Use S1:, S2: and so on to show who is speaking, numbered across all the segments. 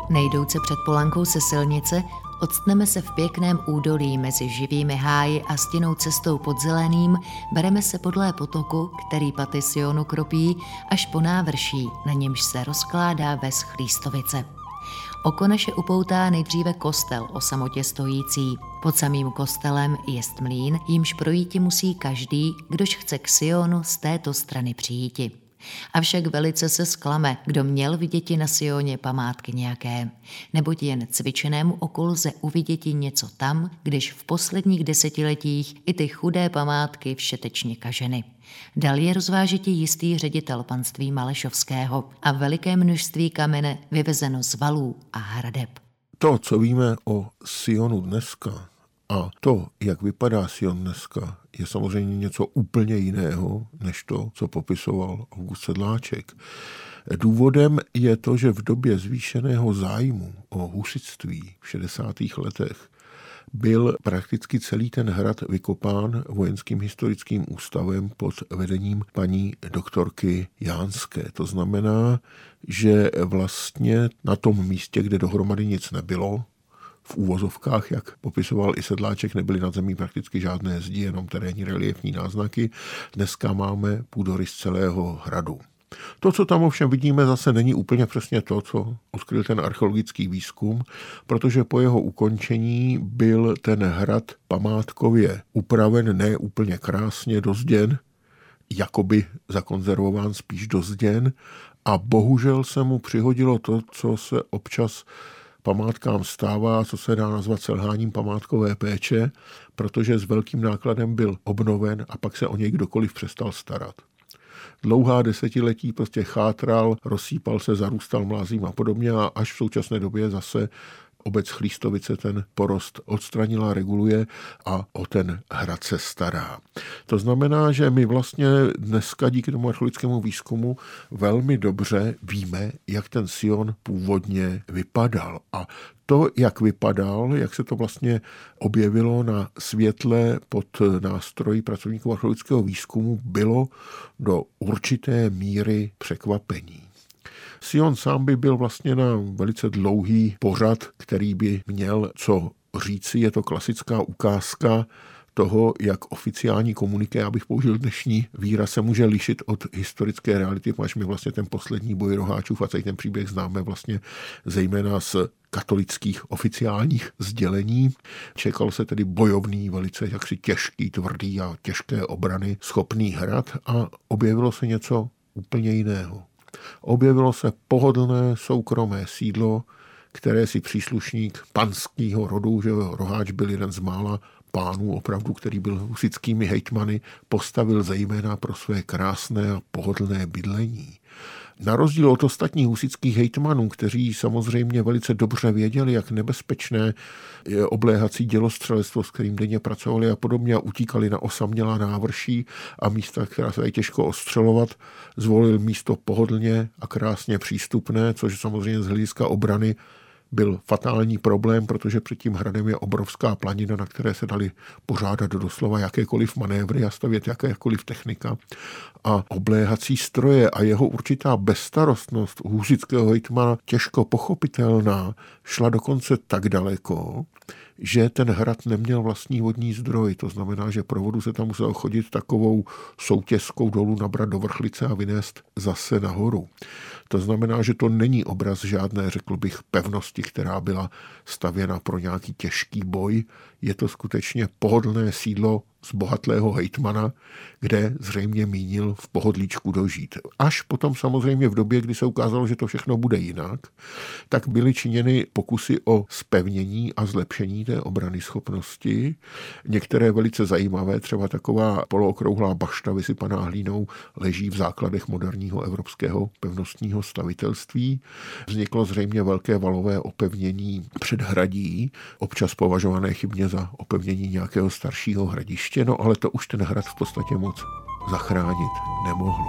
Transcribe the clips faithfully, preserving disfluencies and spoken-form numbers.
S1: Nejdouce před Polankou se silnice odstneme se v pěkném údolí mezi živými háji a stinnou cestou pod zeleným, bereme se podle potoku, který paty Sionu kropí, až po návrší, na němž se rozkládá ves Chlístovice. Oko naše upoutá nejdříve kostel o samotě stojící. Pod samým kostelem jest mlýn, jímž projíti musí každý, kdož chce k Sionu z této strany přijíti. Avšak velice se zklame, kdo měl viděti na Sioně památky nějaké, neboť jen cvičenému oku lze uviděti něco tam, když v posledních desetiletích i ty chudé památky všetečně kaženy. Dal je rozvážiti jistý ředitel panství Malešovského a veliké množství kamene vyvezeno z valů a hradeb.
S2: To, co víme o Sionu dneska, a to, jak vypadá Sion dneska, je samozřejmě něco úplně jiného, než to, co popisoval August Sedláček. Důvodem je to, že v době zvýšeného zájmu o husitství v šedesátých letech byl prakticky celý ten hrad vykopán Vojenským historickým ústavem pod vedením paní doktorky Jánské. To znamená, že vlastně na tom místě, kde dohromady nic nebylo, v úvozovkách, jak popisoval i Sedláček, nebyly nad zemí prakticky žádné zdi, jenom terénní reliefní náznaky. Dneska máme půdorys celého hradu. To, co tam ovšem vidíme, zase není úplně přesně to, co odkryl ten archeologický výzkum, protože po jeho ukončení byl ten hrad památkově upraven ne úplně krásně, dozděn, jakoby zakonzervován spíš dozděn, a bohužel se mu přihodilo to, co se občas památkám stává, co se dá nazvat selháním památkové péče, protože s velkým nákladem byl obnoven a pak se o něj kdokoliv přestal starat. Dlouhá desetiletí prostě chátral, rozsýpal se, zarůstal mlázím a podobně, a až v současné době zase obec Chlístovice ten porost odstranila, reguluje a o ten hrad se stará. To znamená, že my vlastně dneska díky tomu archeologickému výzkumu velmi dobře víme, jak ten Sion původně vypadal. A to, jak vypadal, jak se to vlastně objevilo na světle pod nástroji pracovníků archeologického výzkumu, bylo do určité míry překvapení. Sion sám by byl vlastně na velice dlouhý pořad, který by měl co říci. Je to klasická ukázka toho, jak oficiální komuniké, abych použil dnešní výraz, se může lišit od historické reality, až my vlastně ten poslední boj roháčů a celý ten příběh známe vlastně zejména z katolických oficiálních sdělení. Čekal se tedy bojovný, velice jaksi těžký, tvrdý a těžké obrany schopný hrad, a objevilo se něco úplně jiného. Objevilo se pohodlné soukromé sídlo, které si příslušník panského rodu, že roháč byl jeden z mála pánů opravdu, který byl husitskými hejtmany, postavil zejména pro své krásné a pohodlné bydlení. Na rozdíl od ostatních husitských hejtmanů, kteří samozřejmě velice dobře věděli, jak nebezpečné je obléhací dělostřelectvo, s kterým denně pracovali a podobně, a utíkali na osamělá návrší a místa, která se dají těžko ostřelovat, zvolil místo pohodlně a krásně přístupné, což samozřejmě z hlediska obrany byl fatální problém, protože před tím hradem je obrovská planina, na které se dali pořádat doslova jakékoliv manévry a stavět jakékoliv technika a obléhací stroje, a jeho určitá bezstarostnost husitského hejtmana, těžko pochopitelná, šla dokonce tak daleko, že ten hrad neměl vlastní vodní zdroj. To znamená, že pro vodu se tam musel chodit takovou soutěskou dolů, nabrat do vrchlice a vynést zase nahoru. To znamená, že to není obraz žádné, řekl bych, pevnosti, která byla stavěna pro nějaký těžký boj. Je to skutečně pohodlné sídlo zbohatlého hejtmana, kde zřejmě mínil v pohodlíčku dožít. Až potom samozřejmě v době, kdy se ukázalo, že to všechno bude jinak, tak byly činěny pokusy o zpevnění a zlepšení té obrany schopnosti. Některé velice zajímavé, třeba taková polookrouhlá bašta vysypaná hlínou, leží v základech moderního evropského pevnostního stavitelství. Vzniklo zřejmě velké valové opevnění předhradí, občas považované chybně za opevnění nějakého staršího hradiště. No, ale to už ten hrad v podstatě moc zachránit nemohlo.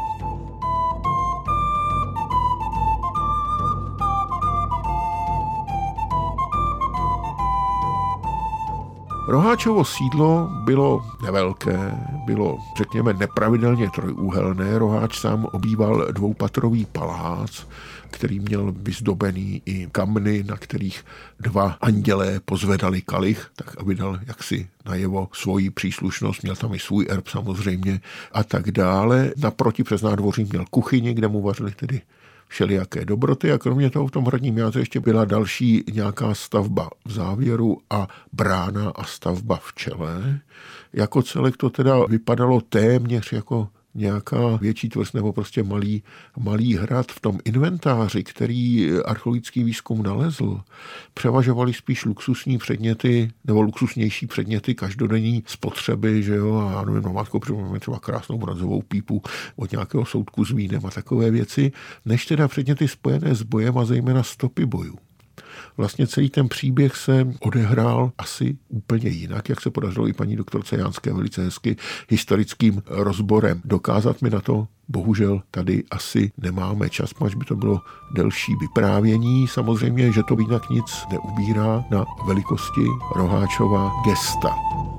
S2: Roháčovo sídlo bylo nevelké, bylo, řekněme, nepravidelně trojúhelné. Roháč sám obýval dvoupatrový palác, který měl vyzdobený i kamny, na kterých dva andělé pozvedali kalich, tak aby dal jaksi najevo svoji příslušnost, měl tam i svůj erb samozřejmě a tak dále. Naproti přes nádvoří měl kuchyni, kde mu vařili tedy všelijaké dobroty a kromě toho v tom hradním jádře ještě byla další nějaká stavba v závěru a brána a stavba v čele. Jako celek to teda vypadalo téměř jako nějaká větší tvrz nebo prostě malý, malý hrad. V tom inventáři, který archeologický výzkum nalezl, převažovaly spíš luxusní předměty nebo luxusnější předměty každodenní spotřeby, že jo, a já nevím, namátkou připomínáme třeba krásnou bronzovou pípu od nějakého soudku s vínem a takové věci, než teda předměty spojené s bojem a zejména stopy bojů. Vlastně celý ten příběh se odehrál asi úplně jinak, jak se podařilo i paní doktorce Jánské velice hezky historickým rozborem. Dokázat mi na to bohužel tady asi nemáme čas, až by to bylo delší vyprávění. Samozřejmě, že to jinak nic neubírá na velikosti Roháčova gesta.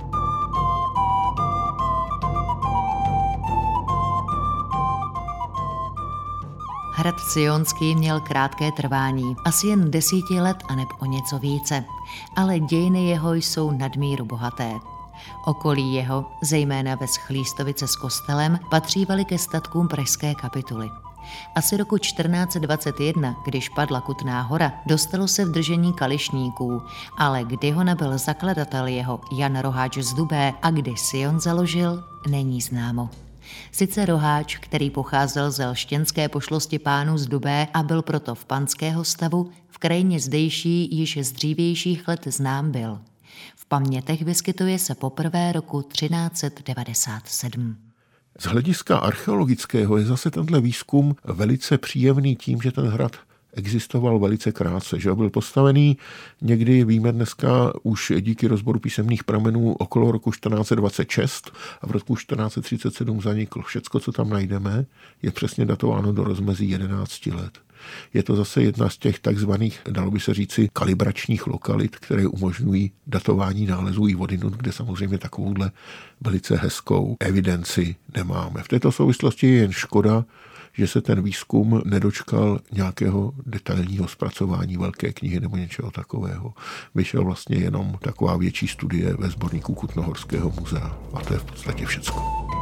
S1: Hrad Sionský měl krátké trvání, asi jen desíti let aneb o něco více, ale dějiny jeho jsou nadmíru bohaté. Okolí jeho, zejména ve Schlístovice s kostelem, patřívaly ke statkům pražské kapituly. Asi roku čtrnáct set dvacet jedna, když padla Kutná Hora, dostalo se v držení Kališníků, ale kdy ho nabyl zakladatel jeho Jan Roháč z Dubé a kdy Sion založil, není známo. Sice Roháč, který pocházel ze lštěnské pošlosti pánů z Dubé a byl proto v panského stavu, v krajině zdejší již z dřívějších let znám byl. V pamětech vyskytuje se poprvé roku třináct set devadesát sedm.
S2: Z hlediska archeologického je zase tenhle výzkum velice příjemný tím, že ten hrad existoval velice krátce, že byl postavený někdy, víme dneska, už díky rozboru písemných pramenů okolo roku čtrnáct set dvacet šest a v roku čtrnáct set třicet sedm zanikl. Všecko, co tam najdeme, je přesně datováno do rozmezí jedenácti let. Je to zase jedna z těch takzvaných, dalo by se říci, kalibračních lokalit, které umožňují datování nálezů i vodinut, kde samozřejmě takovouhle velice hezkou evidenci nemáme. V této souvislosti je jen škoda, že se ten výzkum nedočkal nějakého detailního zpracování velké knihy nebo něčeho takového. Vyšel vlastně jenom taková větší studie ve sborníku Kutnohorského muzea. A to je v podstatě všecko.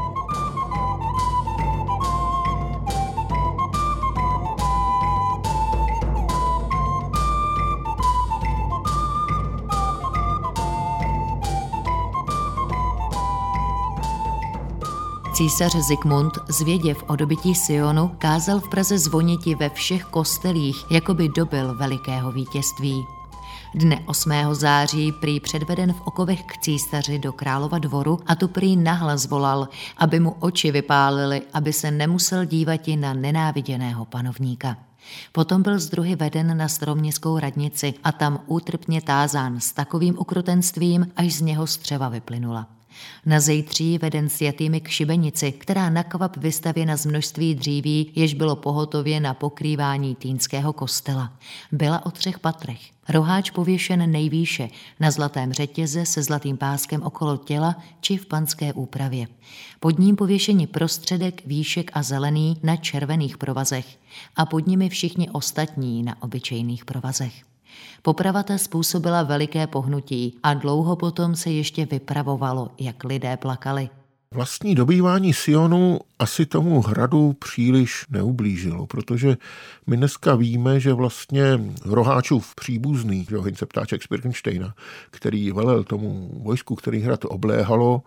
S1: Císař Zikmund, zvěděv o dobytí Sionu, kázal v Praze zvoniti ve všech kostelích, jako by dobyl velikého vítězství. Dne osmého září prý předveden v okovech k císaři do Králova dvoru a tu prý nahlas volal, aby mu oči vypálily, aby se nemusel dívati na nenáviděného panovníka. Potom byl zdruhy veden na staroměstskou radnici a tam útrpně tázán s takovým ukrutenstvím, až z něho střeva vyplynula. Na zejtří veden s jatými k šibenici, která na kvap vystavěna z množství dříví, jež bylo pohotově na pokrývání Týnského kostela. Byla o třech patrech. Roháč pověšen nejvýše, na zlatém řetěze se zlatým páskem okolo těla či v panské úpravě. Pod ním pověšeni prostředek, výšek a zelený na červených provazech a pod nimi všichni ostatní na obyčejných provazech. Poprava ta způsobila veliké pohnutí a dlouho potom se ještě vypravovalo, jak lidé plakali.
S2: Vlastní dobývání Sionu asi tomu hradu příliš neublížilo, protože my dneska víme, že vlastně Roháčův příbuzný, Heinze Ptáček z Pirkensteina, který velel tomu vojsku, který hrad obléhalo,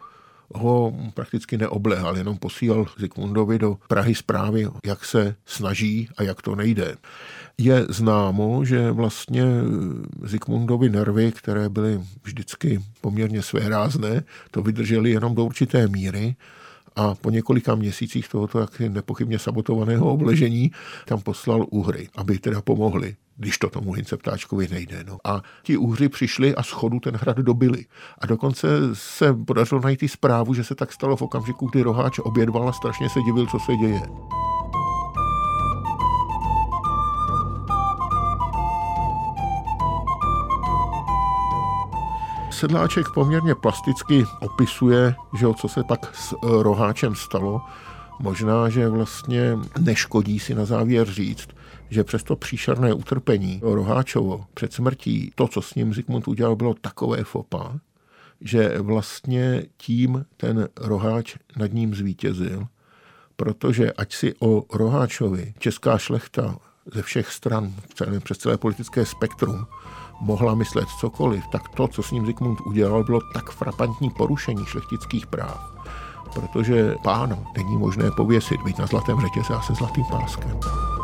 S2: ho prakticky neobléhal, jenom posílal Zikmundovi do Prahy zprávy, jak se snaží a jak to nejde. Je známo, že vlastně Zikmundovi nervy, které byly vždycky poměrně svérázné, to vydržely jenom do určité míry a po několika měsících tohoto taky nepochybně sabotovaného obležení tam poslal Uhry, aby teda pomohli, když to tomu Heinze Ptáčkovi nejde. No. A ti Uhři přišli a schodu ten hrad dobili. A dokonce se podařilo najít i zprávu, že se tak stalo v okamžiku, kdy Roháč obědval a strašně se divil, co se děje. Sedláček poměrně plasticky opisuje, že co se pak s roháčem stalo. Možná, že vlastně neškodí si na závěr říct, že přes to příšerné utrpení Roháčovo před smrtí, to, co s ním Zikmund udělal, bylo takové fopa, že vlastně tím ten Roháč nad ním zvítězil, protože ať si o Roháčovi česká šlechta ze všech stran, celé, přes celé politické spektrum, mohla myslet cokoliv, tak to, co s ním Zikmund udělal, bylo tak frapantní porušení šlechtických práv, protože pána není možné pověsit, být na zlatém řetěze a se zlatým páskem.